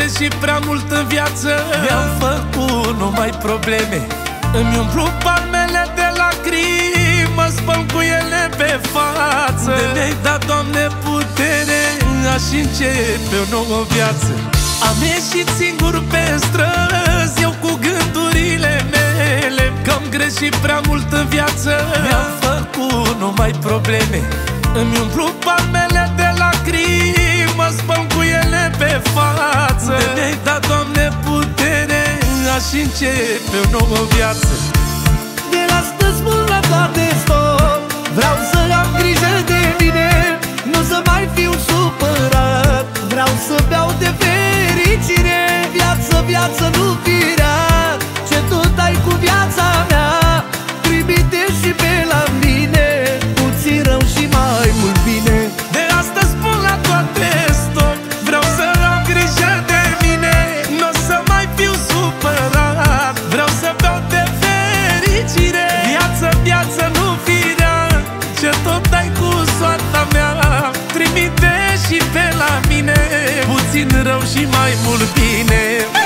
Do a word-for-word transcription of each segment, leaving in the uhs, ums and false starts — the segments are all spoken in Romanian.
greșit prea mult în viață, mi-am făcut numai probleme. Îmi umplu palmele de lacrimi, mă spăl cu ele pe față. De mi-ai dat, Doamne, putere, aș începe o nouă viață. Am ieșit singur pe străzi, eu cu gândurile mele, că am greșit prea mult în viață, mi-am făcut numai probleme. Îmi umplu palmele de lacrimi, mă spăl cu ele pe față. De mi-ai dat, Doamne, putere, aș începe o nouă viață. De astăzi spun la toate stop, vreau să am grijă de mine, nu să mai fiu supărat. Vreau să beau de fericire, viață, viață, nu firea. Ce tot ai cu viața mea, trimite și pe la mine, puțin rău și mai mult bine. De astăzi spun la toate stop, vreau să am grijă de mine, n-o să mai fiu supărat. Vreau să beau de fericire, viață, viață, nu firea. Ce tot ai cu soarta mea, trimite și pe la mine, puțin rău și mai mult bine.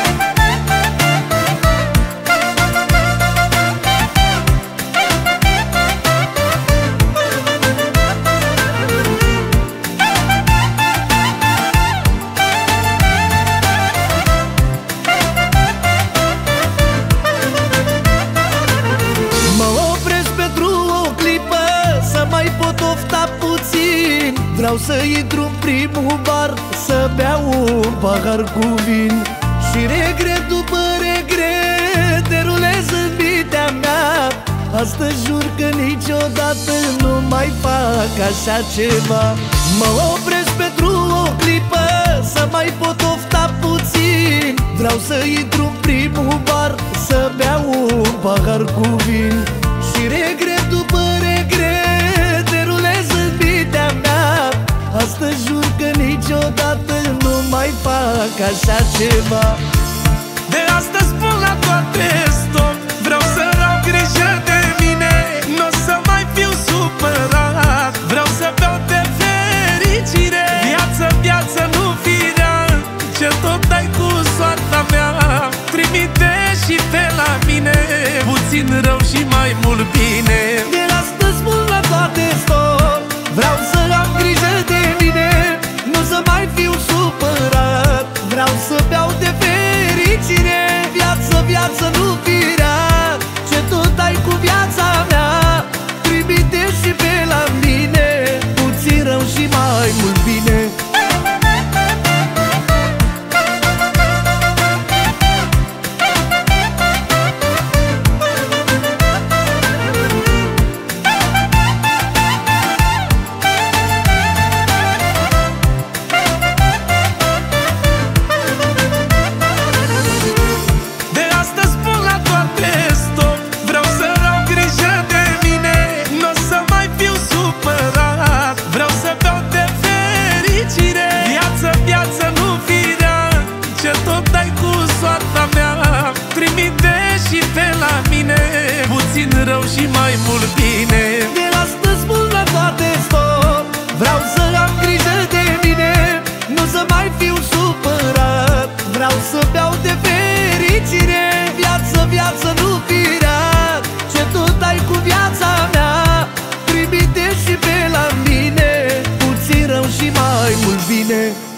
Vreau să intru în primul bar, să beau un pahar cu vin, și regret după regret derulez în mintea mea. Astăzi jur că niciodată nu mai fac așa ceva. Mă opresc pentru o clipă, să mai pot ofta puțin. Vreau să intru în primul bar, să beau un pahar cu vin, și regret după regret derulez în mintea mea. Astăzi jur că niciodată nu mai fac așa ceva. De astăzi spun la toate stop, vreau să am grijă de mine, n-o să mai fiu supărat. Vreau să beau de fericire, viață, viață, nu firea. Ce tot ai cu soarta mea, trimite și pe la mine, puțin rău și mai mult bine. De astăzi spun la toate stop, vreau să am grijă de mine, nu să mai fiu supărat. Vreau să beau de fericire, viață, viață, nu firea. Ce tot ai cu viața mea, trimite și pe la mine, puțin rău și mai mult bine. Trimite și pe la mine, puțin rău și mai mult bine. De astăzi spun la toate stop, vreau să am grijă de mine, nu să mai fiu supărat. Vreau să beau de fericire, viață, viață, nu firea. Ce tot ai cu viața mea, trimite și pe la mine, puțin rău și mai mult bine.